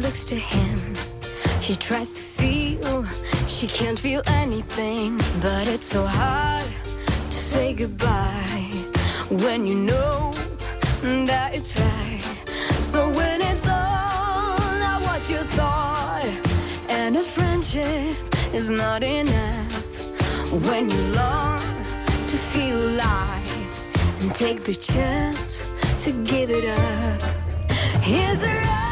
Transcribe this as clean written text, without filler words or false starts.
looks to him. She tries to feel, she can't feel anything. But it's so hard to say goodbye when you know that it's right. So when it's all not what you thought, and a friendship is not enough, when you long to feel alive and take the chance to give it up, here's a